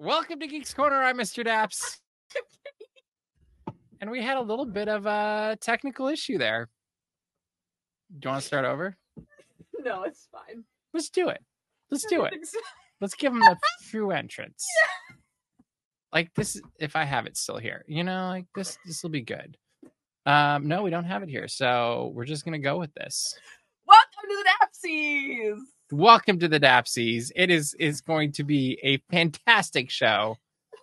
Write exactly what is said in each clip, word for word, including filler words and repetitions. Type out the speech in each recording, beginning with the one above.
Welcome to Geeks Corner. I'm Mister Daps. And we had a little bit of a technical issue there. Do you want to start over? No, it's fine. Let's do it. Let's do it. So. Let's give them the true entrance. Yeah. Like this, if I have it still here, you know, like this, this will be good. Um, no, we don't have it here. So we're just going to go with this. Welcome to the Dapsies. Welcome to the Dapsies. It is, is going to be a fantastic show.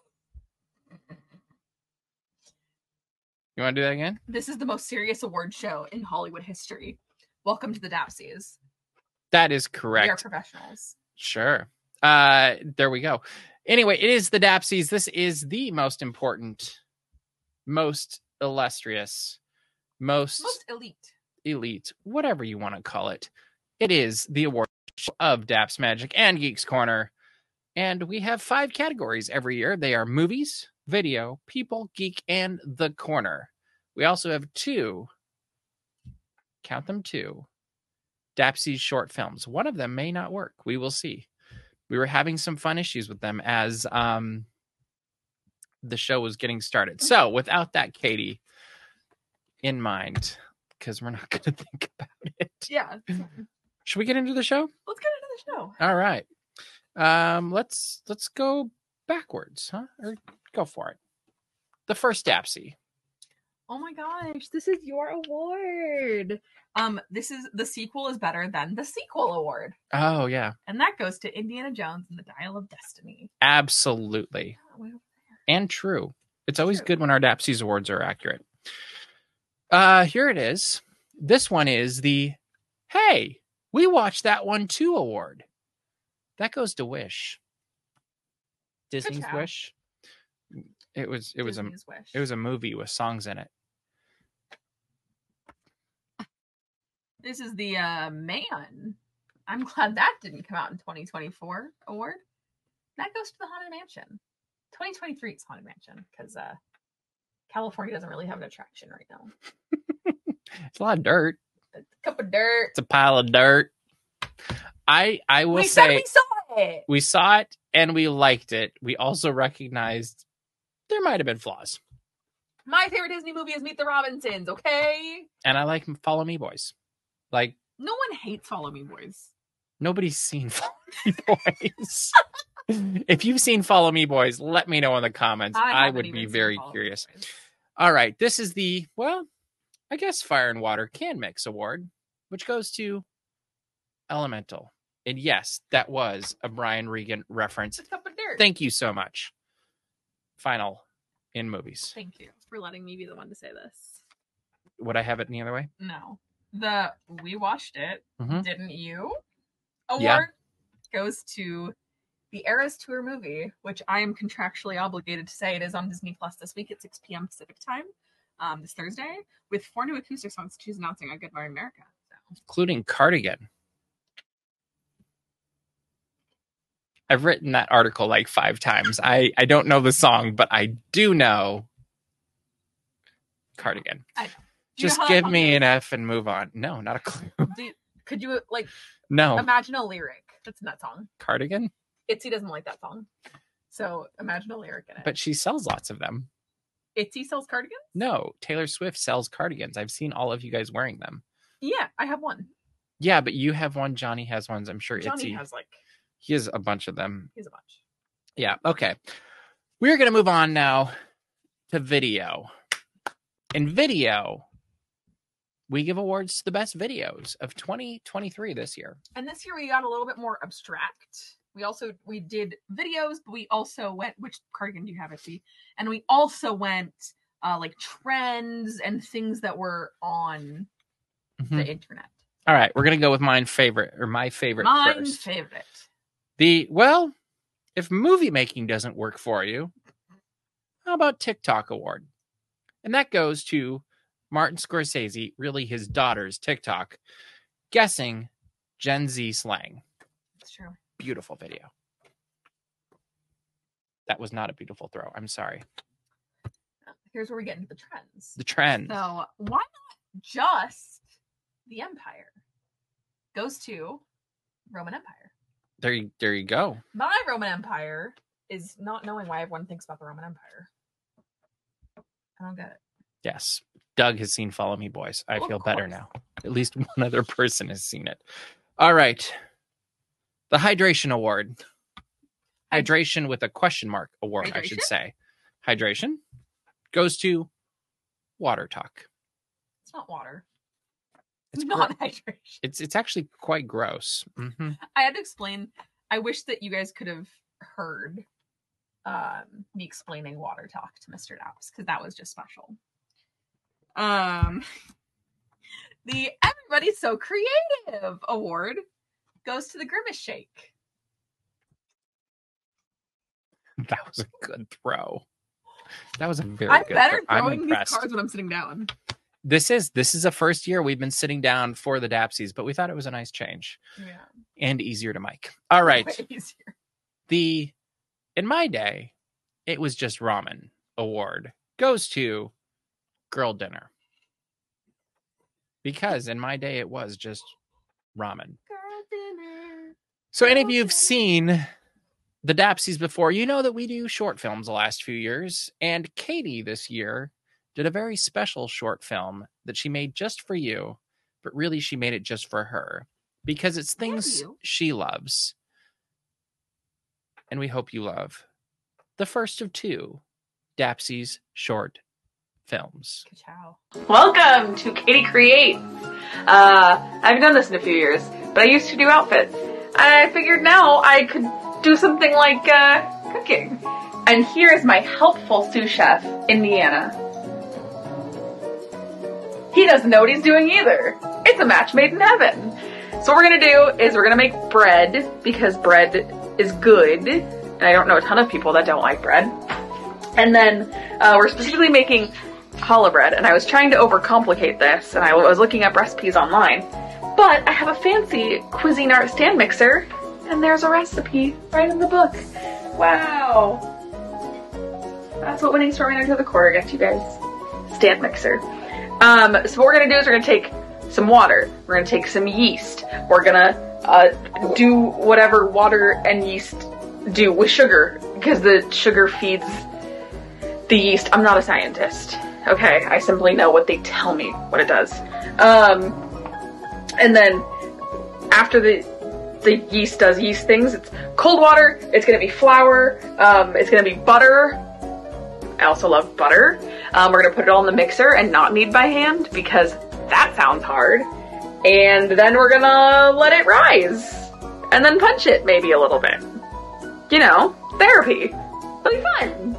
You want to do that again? This is the most serious award show in Hollywood history. Welcome to the Dapsies. That is correct. We are professionals. Sure. Uh, there we go. Anyway, it is the Dapsies. This is the most important, most illustrious, most, most elite, elite, whatever you want to call it. It is the award show of Daps Magic and Geeks Corner. And we have five categories every year. They are movies, video, people, geek, and the corner. We also have two, count them two, Dapsies short films. One of them may not work. We will see. We were having some fun issues with them as um, the show was getting started. So without that, Katie, in mind, because we're not going to think about it. Yeah. Should we get into the show? Let's get into the show. All right. Um, let's let's go backwards, huh? Or go for it. The first Dapsie. Oh my gosh, this is your award. Um, this is the sequel is better than the sequel award. Oh yeah. And that goes to Indiana Jones and the Dial of Destiny. Absolutely. And true. It's always true. Good when our Dapsies awards are accurate. Uh, here it is. This one is the Hey, we watched that one too award. That goes to Wish. Disney's Wish. It was it was a Wish. It was a movie with songs in it. This is the uh, Man. I'm glad that didn't come out in twenty twenty-four award. That goes to the Haunted Mansion. twenty twenty-three is Haunted Mansion because uh, California doesn't really have an attraction right now. It's a lot of dirt. It's a cup of dirt. It's a pile of dirt. I I will we say said we saw it. We saw it and we liked it. We also recognized there might have been flaws. My favorite Disney movie is Meet the Robinsons, okay? And I like Follow Me Boys. Like no one hates Follow Me Boys. Nobody's seen Follow Me Boys. If you've seen Follow Me Boys, let me know in the comments. I, I would be very curious. All right, this is the, well, I guess Fire and Water Can Mix Award, which goes to Elemental. And yes, that was a Brian Regan reference. It's a cup of dirt. Thank you so much. Final in movies. Thank you for letting me be the one to say this. Would I have it any other way? No. The We Watched It, mm-hmm. Didn't You? Award yeah. goes to the Eras Tour movie, which I am contractually obligated to say it is on Disney Plus this week at six p.m. Pacific time, um, this Thursday, with four new acoustic songs she's announcing on Good Morning America. So. Including Cardigan. I've written that article like five times. I, I don't know the song, but I do know Cardigan. I know. Just give me an F and move on. No, not a clue. Do, could you, like, no. imagine a lyric that's in that song? Cardigan? Itzy doesn't like that song. So imagine a lyric in it. But she sells lots of them. Itzy sells cardigans? No, Taylor Swift sells cardigans. I've seen all of you guys wearing them. Yeah, I have one. Yeah, but you have one. Johnny has ones. I'm sure Johnny Itzy has like... He has a bunch of them. He has a bunch. Yeah, okay. We're going to move on now to video. In video, we give awards to the best videos of twenty twenty-three this year. And this year we got a little bit more abstract. We also, we did videos, but we also went, which cardigan do you have, Itzy? And we also went uh, like trends and things that were on mm-hmm. the internet. All right, we're going to go with mine favorite, or my favorite Mine first. favorite. The, well, if movie making doesn't work for you, how about TikTok award? And that goes to Martin Scorsese, really his daughter's TikTok, guessing Gen Z slang. That's true. Beautiful video. That was not a beautiful throw. I'm sorry. Here's where we get into the trends. The trends. So why not just the Empire? Goes to Roman Empire. There you, there you go. My Roman Empire is not knowing why everyone thinks about the Roman Empire. I don't get it. Yes. Doug has seen Follow Me Boys. I Well, feel of better course. now. At least one other person has seen it. All right. The Hydration Award. Hydration with a question mark award, I should Hydration? say. Hydration goes to Water Talk. It's not water. It's It's gro- not hydration. It's it's actually quite gross. hmm I had to explain. I wish that you guys could have heard um, me explaining water talk to Mister Daps, because that was just special. Um, the Everybody's So Creative Award goes to the Grimace Shake. That was a good throw. That was a very I'm good better throw. I'm throwing these impressed. cards when I'm sitting down. This is this is a first year we've been sitting down for the Dapsies, but we thought it was a nice change Yeah. and easier to mic. All right. Way easier. The in my day, it was just ramen award goes to Girl Dinner. Because in my day it was just ramen. Girl dinner. So any of you have seen the Dapsies before, you know that we do short films the last few years. And Katie this year did a very special short film that she made just for you, but really she made it just for her because it's things you. she loves. And we hope you love the first of two Dapsies short films. Ka-chow. Welcome to Katie Creates. Uh, I haven't done this in a few years, but I used to do outfits. I figured now I could do something like uh, cooking. And here is my helpful sous chef, Indiana. He doesn't know what he's doing either. It's a match made in heaven. So what we're gonna do is we're gonna make bread, because bread is good. And I don't know a ton of people that don't like bread. And then uh, we're specifically making challah bread, and I was trying to overcomplicate this, and I was looking up recipes online. But I have a fancy Cuisinart stand mixer, and there's a recipe right in the book. Wow. That's what winning Storming Into the Core gets you guys. Stand mixer. Um, so what we're gonna do is we're gonna take some water, we're gonna take some yeast, we're gonna uh, do whatever water and yeast do with sugar, because the sugar feeds the yeast. I'm not a scientist, okay? I simply know what they tell me what it does. Um, and then after the the yeast does yeast things, it's cold water, it's gonna be flour, um, it's gonna be butter. I also love butter. Um, we're gonna put it all in the mixer and not knead by hand, because that sounds hard. And then we're gonna let it rise. And then punch it maybe a little bit. You know, therapy. It'll be fun.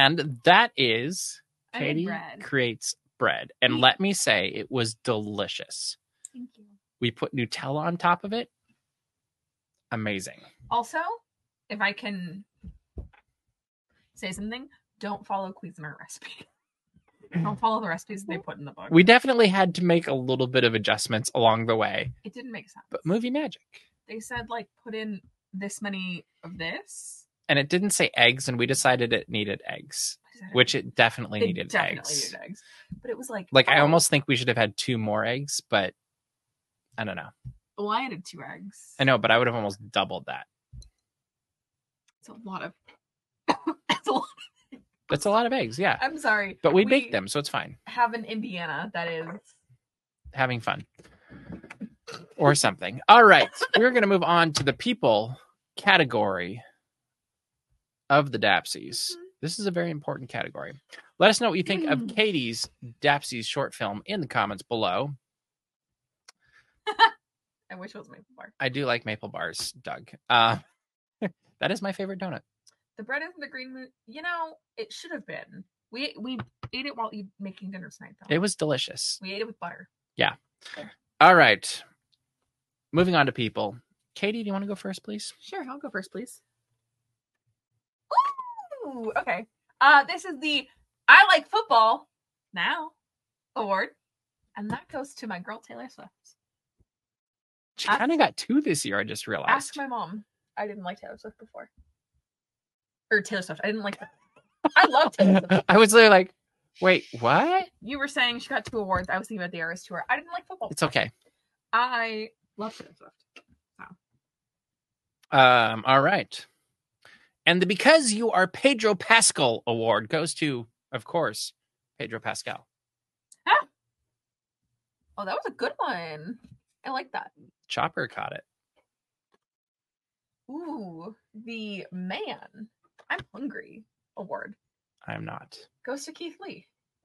And that is I made Katie bread. creates bread. And Ye- let me say, it was delicious. Thank you. We put Nutella on top of it. Amazing. Also, if I can say something, don't follow Cuisinart recipe. Don't follow the recipes they put in the book. We definitely had to make a little bit of adjustments along the way, It didn't make sense. but movie magic. They said like put in this many of this. And it didn't say eggs, and we decided it needed eggs, which it definitely it needed definitely eggs. needed eggs. But it was like Like, I oh, almost think we should have had two more eggs, but I don't know. Well, I added two eggs. I know, but I would have almost doubled that. It's a lot of. It's a lot. That's a lot of eggs, yeah. I'm sorry, But we we baked them, so it's fine. have an Indiana that is. Having fun. Or something. All right. We're going to move on to the people category of the Dapsies. This is a very important category. Let us know what you think of Katie's Dapsies short film in the comments below. I wish it was maple bar. I do like maple bars, Doug. Uh, that is my favorite donut. The bread isn't the green moon. You know, it should have been. We we ate it while eat, making dinner tonight, though. It was delicious. We ate it with butter. All right. Moving on to people. Katie, do you want to go first, please? Sure, I'll go first, please. Ooh, okay. Uh, this is the I Like Football Now award, and that goes to my girl Taylor Swift. She Ask- kind of got two this year, I just realized. Ask my mom. I didn't like Taylor Swift before. Or Taylor Swift. I didn't like her. I love Taylor Swift. I was literally like, wait, what? You were saying she got two awards. I was thinking about the Eras Tour. I didn't like football. It's okay. I love Taylor Swift. Um, all right. And the Because You Are Pedro Pascal award goes to, of course, Pedro Pascal. Oh, that was a good one. I like that. Chopper caught it. Ooh, the Man I'm Hungry award I'm not. goes to Keith Lee.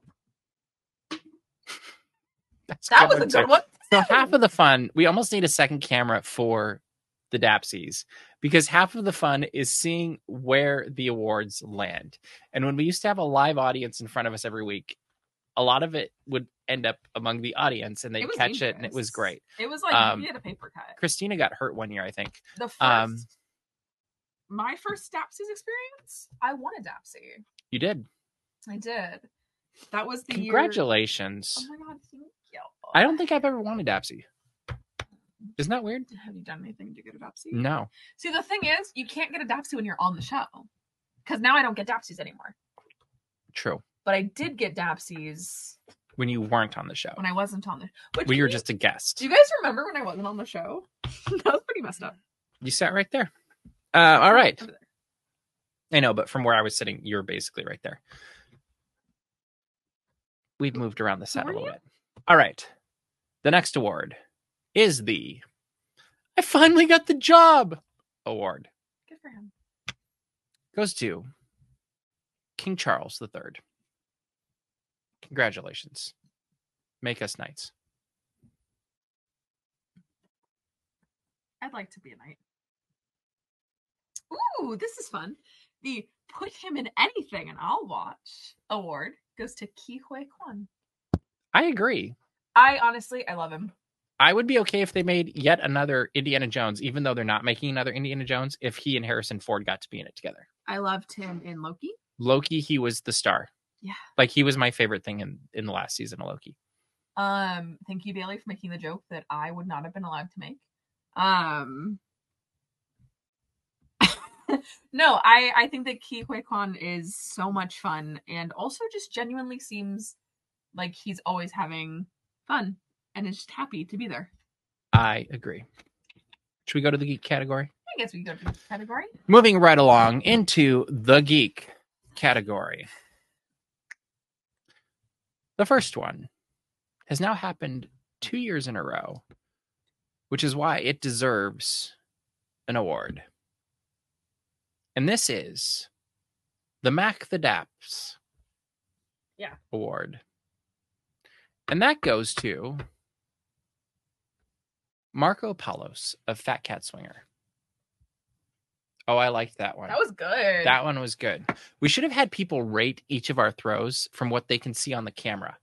That's That was a one, good too. one. So half of the fun, we almost need a second camera for the Dapsies because half of the fun is seeing where the awards land. And when we used to have a live audience in front of us every week, a lot of it would end up among the audience and they'd It was catch it and it dangerous. was great. It was like Um, we had a paper cut. Christina got hurt one year, I think. The first, um, my first Dapsies experience, I won a Dapsy. You did. I did. That was the Congratulations. year. Oh my god, thank you. I don't think I've ever won a Dapsy. Isn't that weird? Have you done anything to get a Dapsy? No. See, the thing is, you can't get a Dapsy when you're on the show. Because now I don't get Dapsies anymore. True. But I did get Dapsies When you weren't on the show. when I wasn't on the which When you were can just a guest. Do you guys remember when I wasn't on the show? That was pretty messed up. You sat right there. Uh, all right. Over there. I know, but from where I was sitting, you were basically right there. We've moved around the set Were a little you? bit. All right. The next award is the I finally got the job award. Good for him. Goes to King Charles the Third. Congratulations. Make us knights. I'd like to be a knight. Ooh, this is fun. The Put Him in Anything and I'll Watch award goes to Ki Hui Kwan. I agree. I honestly, I love him. I would be okay if they made yet another Indiana Jones, even though they're not making another Indiana Jones, if he and Harrison Ford got to be in it together. I loved him in Loki. Loki, he was the star. Yeah. Like, he was my favorite thing in, in the last season of Loki. Um, thank you, Bailey, for making the joke that I would not have been allowed to make. Um, no, I I think that Ki Hui Kwan is so much fun and also just genuinely seems like he's always having fun and is just happy to be there. I agree. Should we go to the geek category? I guess we can go to the category. Moving right along into the geek category. The first one has now happened two years in a row, which is why it deserves an award. And this is the Mac the Daps Yeah. award. And that goes to Marco Paulos of Fat Cat Swinger. Oh, I liked that one. That was good. That one was good. We should have had people rate each of our throws from what they can see on the camera.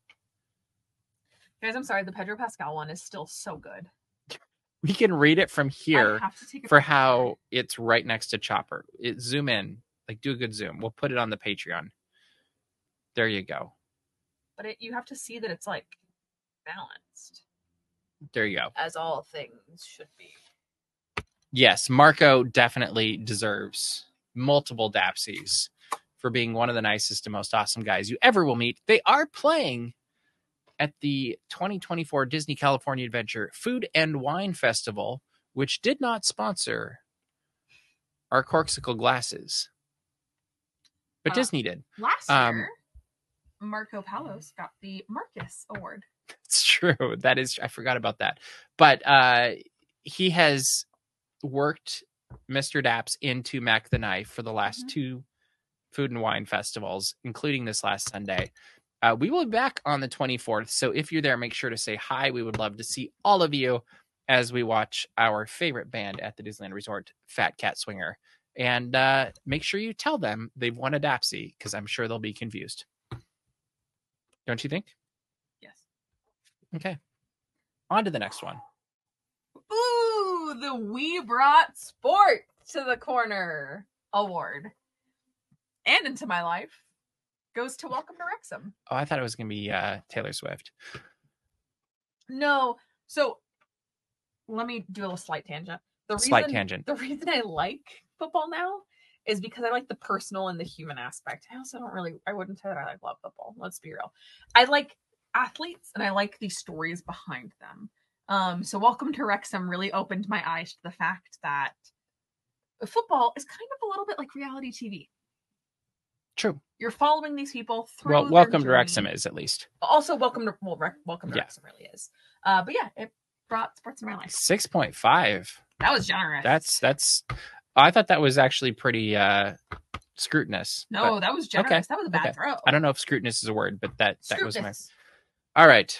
Guys, I'm sorry. The Pedro Pascal one is still so good. We can rate it from I here have to take a for picture. how it's right next to Chopper. It, zoom in. Like, do a good zoom. We'll put it on the Patreon. There you go. But it, you have to see that it's like balanced, There you go. as all things should be. Yes, Marco definitely deserves multiple Dapsies for being one of the nicest and most awesome guys you ever will meet. They are playing at the twenty twenty-four Disney California Adventure Food and Wine Festival, which did not sponsor our Corksicle glasses, but Uh, Disney did. Last Um, year, Marco Palos got the Marcus Award. It's true. That is, I forgot about that. But uh, he has worked Mister Daps into Mac the Knife for the last Mhm. two food and wine festivals, including this last Sunday. Uh, we will be back on the twenty-fourth. So if you're there, make sure to say hi. We would love to see all of you as we watch our favorite band at the Disneyland Resort, Fat Cat Swinger. And uh, make sure you tell them they've won a Dapsy, because I'm sure they'll be confused. Don't you think? Yes. Okay. On to the next one. Ooh, the We Brought Sport to the Corner Award. And into my life goes to Welcome to Wrexham. Oh, I thought it was going to be uh, Taylor Swift. No, so let me do a little slight tangent. The Slight reason, tangent. The reason I like football now is because I like the personal and the human aspect. I also don't really, I wouldn't say that I like love football. Let's be real. I like athletes and I like the stories behind them. Um, so Welcome to Wrexham really opened my eyes to the fact that football is kind of a little bit like reality T V. True. You're following these people through. Well, their Welcome to journey. Wrexham is, at least. Also, welcome to well, Re- welcome to Yeah. Wrexham really is. Uh, but yeah, it brought sports in my life. six point five. That was generous. That's, that's, I thought that was actually pretty uh, scrutinous. no, but that was generous. okay, That was a bad okay. throw. I don't know if scrutinous is a word, but that, that was my. Scrutinous. All right.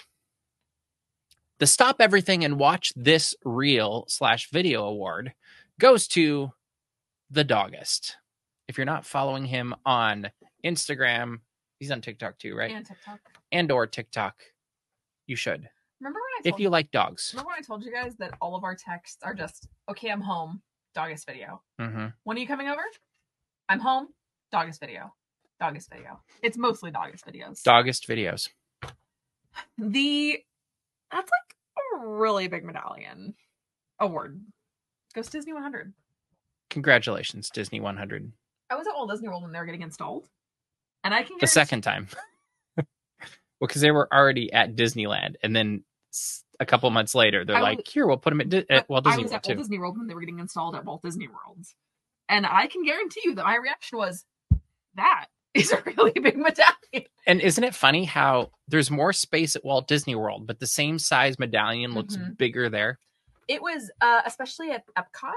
The Stop Everything and Watch This Reel slash Video Award goes to the Doggist. If you're not following him on Instagram, he's on TikTok too, right? And TikTok. And or TikTok, you should. Remember when I If told you like dogs. remember when I told you guys that all of our texts are just okay, I'm home, Doggist video. Mm-hmm. When are you coming over? I'm home, Doggist video. Doggist video. It's mostly Doggist videos. Doggist videos. the that's like a really big medallion award. Goes to Disney one hundred. Congratulations, Disney one hundred. I was at Walt Disney World when they were getting installed. And I can The guarantee- second time. Well, because they were already at Disneyland, and then s- a couple months later, they're I like, was- "Here, we'll put them at, Di- at Walt I Disney was World at Walt too." Disney World when they were getting installed at Walt Disney World. And I can guarantee you that my reaction was, that is a really big medallion. And isn't it funny how there's more space at Walt Disney World, but the same size medallion looks Mhm. bigger there? It was uh, especially at Epcot,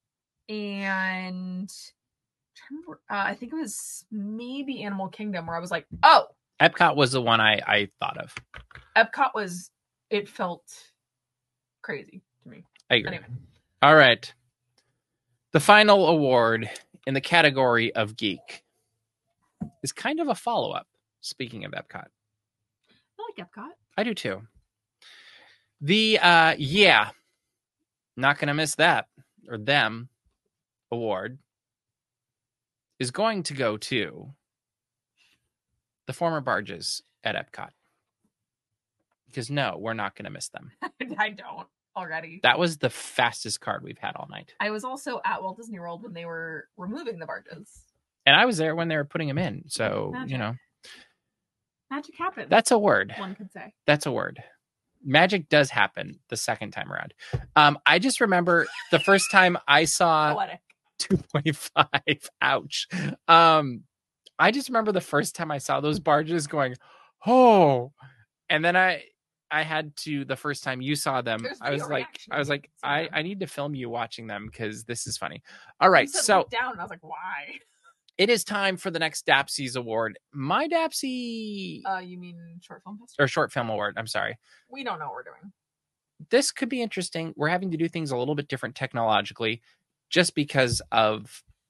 and I, remember, uh, I think it was maybe Animal Kingdom, where I was like, "Oh, Epcot was the one I, I thought of. Epcot was." It felt crazy to me. I agree. Anyway. All right. The final award in the category of geek is kind of a follow-up. Speaking of Epcot, I like Epcot. I do too. The uh yeah, not gonna miss that or them award is going to go to the former barges at Epcot. Because no, we're not gonna miss them. I don't already. That was the fastest card we've had all night. I was also at Walt Disney World when they were removing the barges. And I was there when they were putting them in. So, Magic. you know, Magic happened. that's a word. one could say. That's a word. Magic does happen the second time around. Um, I just remember the first time I saw Poetic. two point five. Ouch. Um, I just remember the first time I saw those barges going, oh, and then I, I had to, the first time you saw them, There's I was video like, reaction I was of like, seeing I, them. I need to film you watching them because this is funny. All right. You said So look down, and I was like, why? it is time for the next Dapsies award. My Dapsy Uh, you mean short film festival? or short film award. I'm sorry. We don't know what we're doing. This could be interesting. We're having to do things a little bit different technologically just because of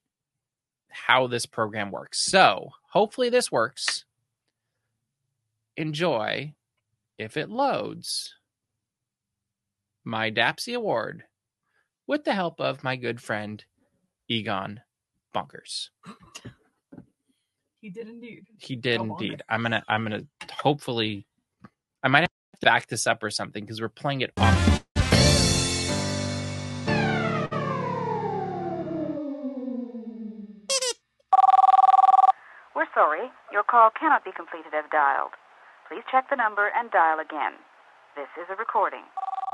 how this program works. So hopefully this works. Enjoy, if it loads, my Dapsy Award with the help of my good friend Egon Bonkers. He did indeed. He did Go indeed. bonkers. I'm gonna I'm gonna hopefully I might have to back this up or something because we're playing it off. We're sorry. Your call cannot be completed as dialed. Please check the number and dial again. This is a recording.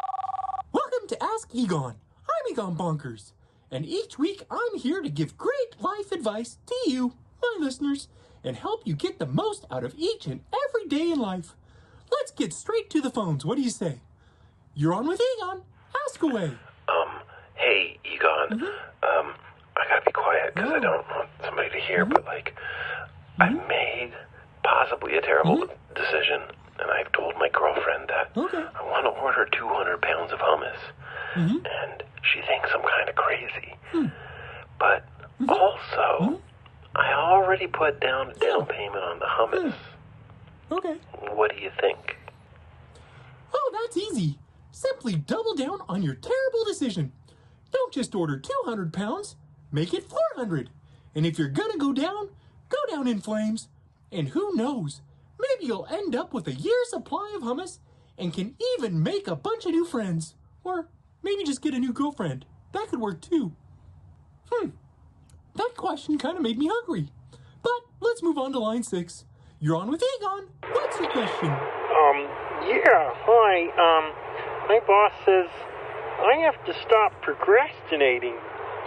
Welcome to Ask Egon. I'm Egon Bonkers, and each week I'm here to give great life advice to you, my listeners, and help you get the most out of each and every day in life. Let's get straight to the phones. What do you say? You're on with Egon. Ask away. Um, hey, Egon. Mm-hmm. Um, I gotta be quiet because I Oh. don't want somebody to hear, Mhm. but, like, I made possibly a terrible Mhm. decision, and I've told my girlfriend that Okay. I want to order two hundred pounds of hummus, Mm-hmm. and she thinks I'm kind of crazy. Hmm. But Mhm. also, Mhm. I already put down a down payment on the hummus. Okay. What do you think? Oh, that's easy. Simply double down on your terrible decision. Don't just order two hundred pounds, make it four hundred. And if you're gonna go down, go down in flames. And who knows, maybe you'll end up with a year's supply of hummus and can even make a bunch of new friends. Or maybe just get a new girlfriend. That could work too. Hmm. That question kind of made me hungry. But let's move on to line six. You're on with Egon. What's your question? Um, yeah, hi. Um, my boss says I have to stop procrastinating.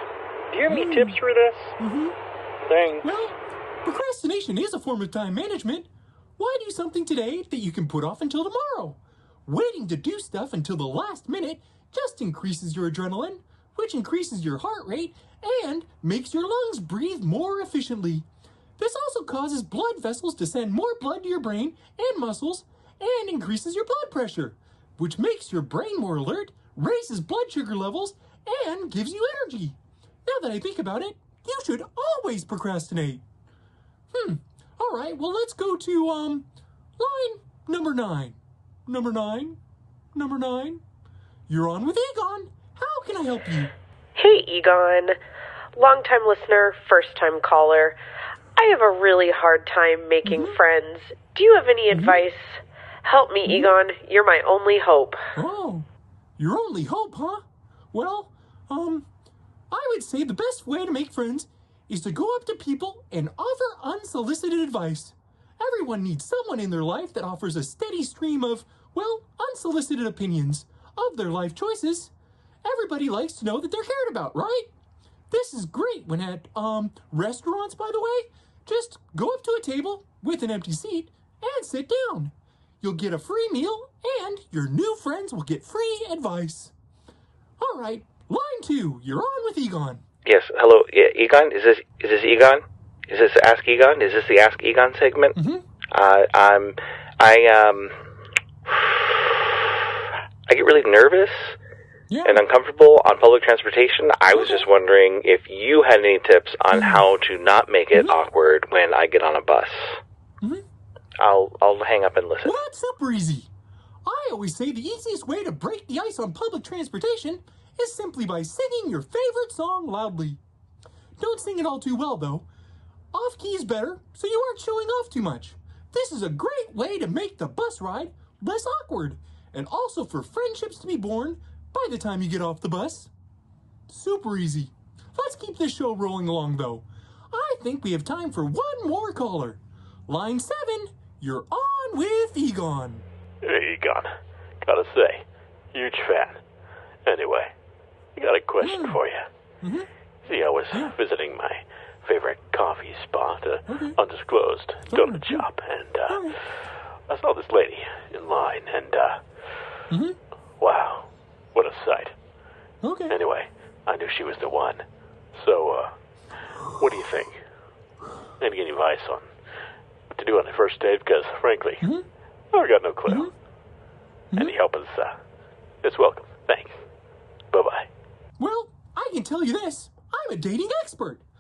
Do you have any Hmm. tips for this? Mm-hmm. Thanks. Well, procrastination is a form of time management. Why do something today that you can put off until tomorrow? Waiting to do stuff until the last minute just increases your adrenaline, which increases your heart rate and makes your lungs breathe more efficiently. This also causes blood vessels to send more blood to your brain and muscles and increases your blood pressure, which makes your brain more alert, raises blood sugar levels, and gives you energy. Now that I think about it, you should always procrastinate. Hmm. All right, well, let's go to, um, line number nine. Number nine. Number nine. You're on with Egon. How can I help you? Hey, Egon. Long-time listener, first-time caller. I have a really hard time making Mhm. friends. Do you have any advice? Help me, Egon. You're my only hope. Oh, your only hope, huh? Well, um, I would say the best way to make friends is to go up to people and offer unsolicited advice. Everyone needs someone in their life that offers a steady stream of, well, unsolicited opinions of their life choices. Everybody likes to know that they're cared about, right? This is great when at, um, restaurants, by the way. Just go up to a table with an empty seat and sit down. You'll get a free meal and your new friends will get free advice. All right, line two, you're on with Egon. Yes, hello, yeah, Egon? Is this is this Egon? Is this Ask Egon? Is this the Ask Egon segment? Mm-hmm. Uh, I'm, I, um, I get really nervous Yeah. and uncomfortable on public transportation. I was just wondering if you had any tips on how to not make it Mhm. awkward when I get on a bus. Mhm. I'll, I'll hang up and listen. Well, that's super easy. I always say the easiest way to break the ice on public transportation is simply by singing your favorite song loudly. Don't sing it all too well, though. Off key is better, so you aren't showing off too much. This is a great way to make the bus ride less awkward, and also for friendships to be born by the time you get off the bus. Super easy. Let's keep this show rolling along, though. I think we have time for one more caller. Line seven, you're on with Egon. Hey, Egon. Gotta say, huge fan. Anyway, I got a question Mm. for you. Mm-hmm. See, I was Yeah. visiting my favorite coffee spot, uh, Okay. undisclosed donut Okay. shop, and uh, Okay. I saw this lady in line, and uh, Mm-hmm. wow, what a sight. Okay. Anyway, I knew she was the one. So, uh, what do you think? Any advice on what to do on the first date? Because, frankly, Mhm. I've got no clue. Mhm. Any help is, uh, is welcome. Thanks. Bye-bye. Well, I can tell you this. I'm a dating expert. I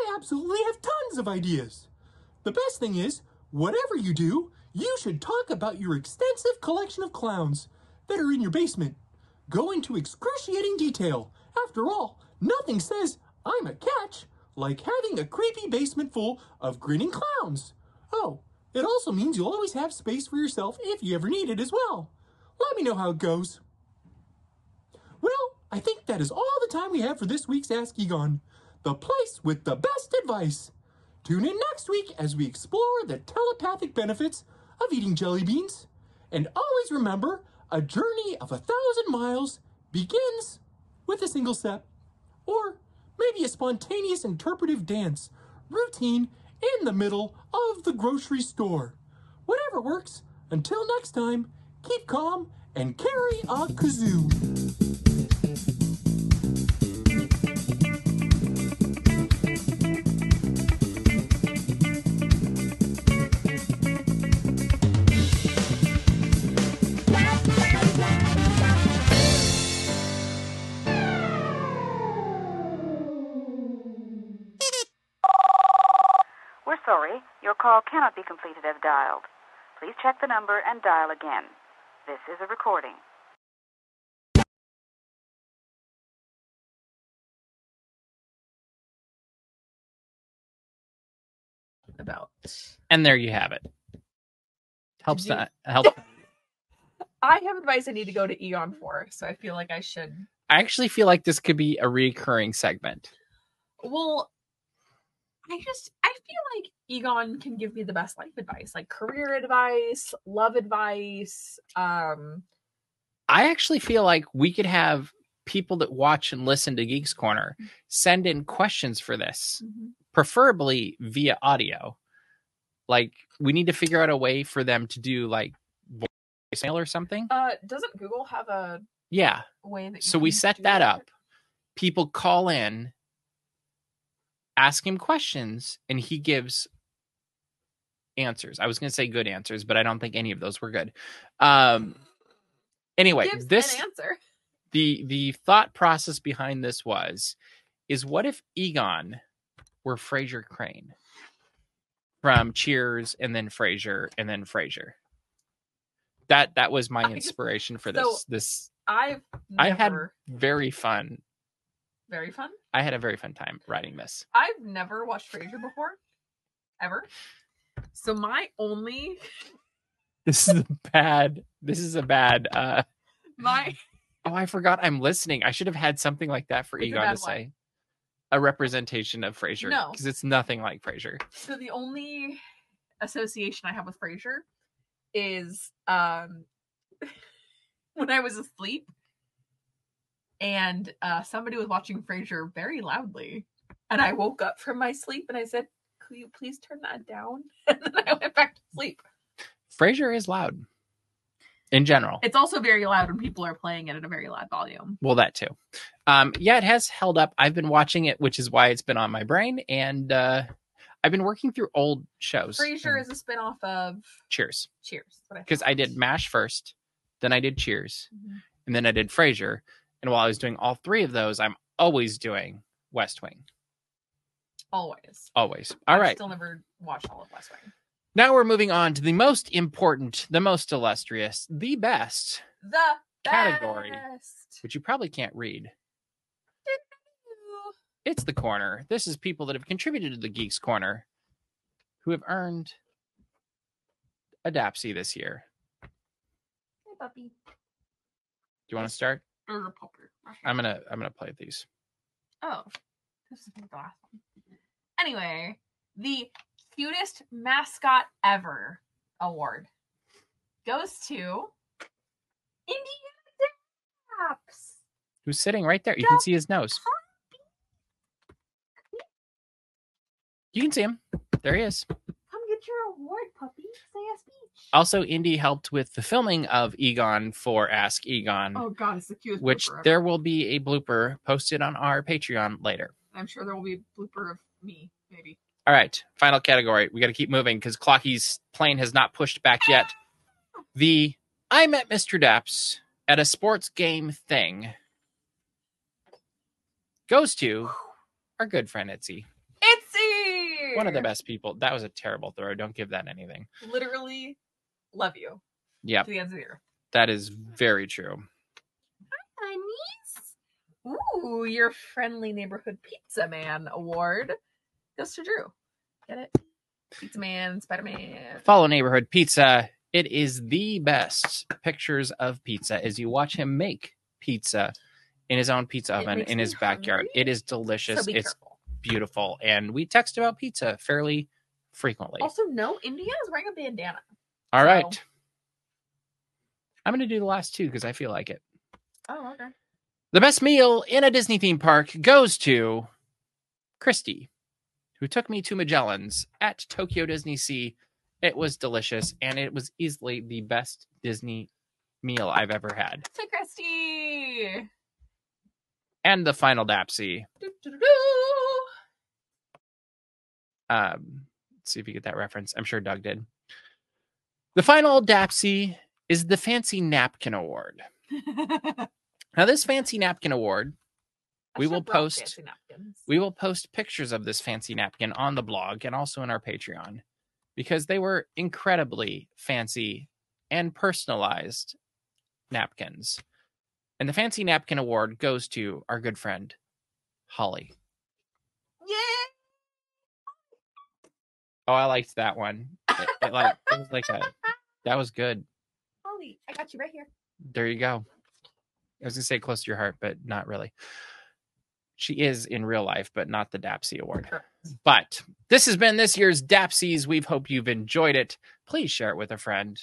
I absolutely have tons of ideas. The best thing is, whatever you do, you should talk about your extensive collection of clowns that are in your basement. Go into excruciating detail. After all, nothing says, I'm a catch, like having a creepy basement full of grinning clowns. Oh, it also means you'll always have space for yourself if you ever need it as well. Let me know how it goes. Well, I think that is all the time we have for this week's Ask Egon, the place with the best advice. Tune in next week as we explore the telepathic benefits of eating jelly beans. And always remember, a journey of a thousand miles begins with a single step. Or maybe a spontaneous interpretive dance routine in the middle of the grocery store. Whatever works. Until next time, keep calm and carry a kazoo. We're sorry, your call cannot be completed as dialed. Please check the number and dial again. This is a recording. About. And there you have it. Helps Did you- that help. I have advice I need to go to Egon for, so I feel like I should. I actually feel like this could be a recurring segment. Well, I just I feel like Egon can give me the best life advice, like career advice, love advice. Um, I actually feel like we could have people that watch and listen to Geeks Corner send in questions for this, preferably via audio. Like, we need to figure out a way for them to do like voicemail or something. uh, doesn't Google have a Yeah. way that? You So we can set do that up. People call in, ask him questions, and he gives answers. I was going to say good answers, but I don't think any of those were good. Um, anyway, Gives this an answer. the the thought process behind this was is what if Egon were Frasier Crane from Cheers and then Frasier and then Frasier? That that was my I- inspiration for so- this. This I've I never, had very fun. very fun. I had a very fun time writing this. I've never watched Frasier before, ever. So my only This is a bad. This is a bad. Uh, my oh, I forgot. I'm listening. I should have had something like that for It's a Egon bad to what? say. A representation of Frasier, No. because it's nothing like Frasier. so the only association I have with Frasier is um when I was asleep and uh somebody was watching Frasier very loudly, and I woke up from my sleep and I said, "Could you please turn that down?" And then I went back to sleep. Frasier is loud, in general. It's also very loud when people are playing it at a very loud volume. Well, that too. Um, yeah, it has held up. I've been watching it, which is why it's been on my brain, and uh, I've been working through old shows. Frasier and is a spinoff of Cheers, Cheers. because I did MASH first, then I did Cheers, Mhm. and then I did Frasier. And while I was doing all three of those, I'm always doing West Wing. Always. Always. All I've right. Still never watched all of West Wing. Now we're moving on to the most important, the most illustrious, the best, The Category. best. which you probably can't read. It's the corner. This is people that have contributed to the Geeks Corner who have earned a Dapsy this year. Hey, puppy. Do you want to start? Or a puppy. I'm gonna I'm gonna play these. Oh, this is the last one. Anyway, the cutest mascot ever award goes to Indiana Daps. Who's sitting right there? You can see his nose. You can see him. There he is. Come get your award, puppy. Say a speech. Also, Indy helped with the filming of Egon for Ask Egon, Oh god, it's the cutest which blooper ever. there will be a blooper posted on our Patreon later. I'm sure there will be a blooper of me, maybe. All right, final category. We got to keep moving because Clocky's plane has not pushed back yet. The I met Mister Daps at a sports game thing goes to our good friend Itzy. Itzy! One of the best people. That was a terrible throw. Don't give that anything. Literally love you. Yep. To the ends of the earth. That is very true. Hi, niece. Ooh, your friendly neighborhood pizza man award goes to Drew. Get it? Pizza man, Spider Man. Follow Neighborhood Pizza. It is the best pictures of pizza as you watch him make pizza in his own pizza It oven makes in me his backyard. hungry. It is delicious. So be It's careful. beautiful. And we text about pizza fairly frequently. Also, no, India is wearing a bandana. All so- right. I'm going to do the last two because I feel like it. Oh, okay. The best meal in a Disney theme park goes to Christy, who took me to Magellan's at Tokyo Disney Sea. It was delicious, and it was easily the best Disney meal I've ever had. To Christy. And the final Dapsy. Doo-doo-doo-doo. Um, let's see if you get that reference. I'm sure Doug did. The final Dapsy is the Fancy Napkin Award. Now, this Fancy Napkin Award, I we should will have brought post fancy napkins. we will post pictures of this fancy napkin on the blog and also in our Patreon because they were incredibly fancy and personalized napkins. And the Fancy Napkin Award goes to our good friend Holly. Yeah. Oh, I liked that one. It, it like it was like a that was good. Holly, I got you right here. There you go. I was gonna say close to your heart, but not really. She is in real life, but not the Dapsy Award. But this has been this year's Dapsies. We hope you've enjoyed it. Please share it with a friend.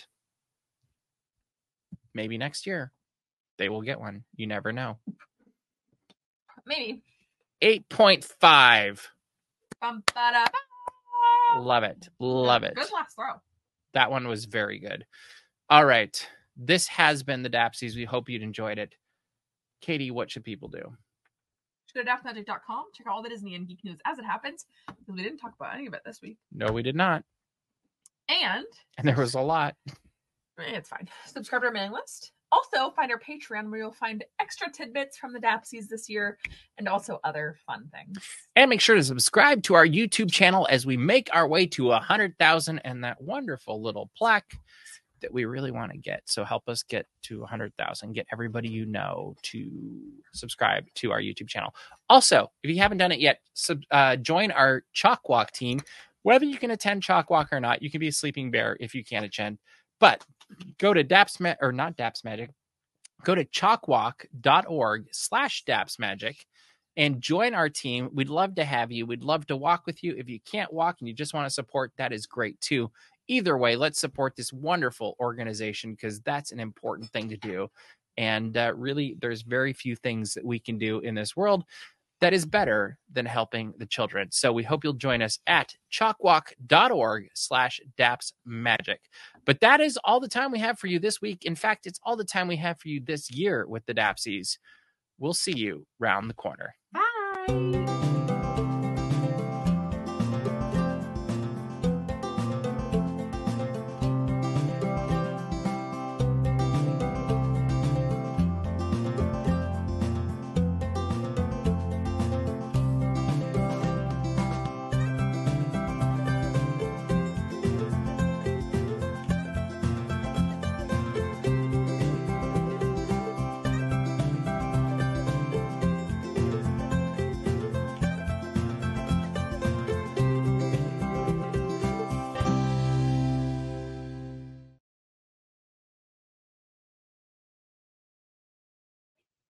Maybe next year they will get one. You never know. Maybe. eight point five. Bum, ba-da, ba. Love it. Love it. Good last throw. That one was very good. All right. This has been the Dapsies. We hope you'd enjoyed it. Katie, what should people do? Go to daft magic dot com. Check out all the Disney and geek news as it happens. Because we didn't talk about any of it this week. No, we did not. And And there was a lot. eh, it's fine. Subscribe to our mailing list. Also, find our Patreon where you'll find extra tidbits from the Dapsies this year and also other fun things. And make sure to subscribe to our YouTube channel as we make our way to one hundred thousand and that wonderful little plaque that we really want to get. So help us get to one hundred thousand. Get everybody you know to subscribe to our YouTube channel. Also, if you haven't done it yet, sub, uh, join our Chalk Walk team. Whether you can attend Chalk Walk or not, you can be a sleeping bear if you can't attend. But go to Daps Ma- or not Daps Magic. Go to chalkwalk.org slash Daps Magic and join our team. We'd love to have you. We'd love to walk with you. If you can't walk and you just want to support, that is great too. Either way, let's support this wonderful organization because that's an important thing to do. And uh, really, there's very few things that we can do in this world that is better than helping the children. So we hope you'll join us at chalkwalk.org slash Daps Magic. But that is all the time we have for you this week. In fact, it's all the time we have for you this year with the Dapsies. We'll see you round the corner. Bye.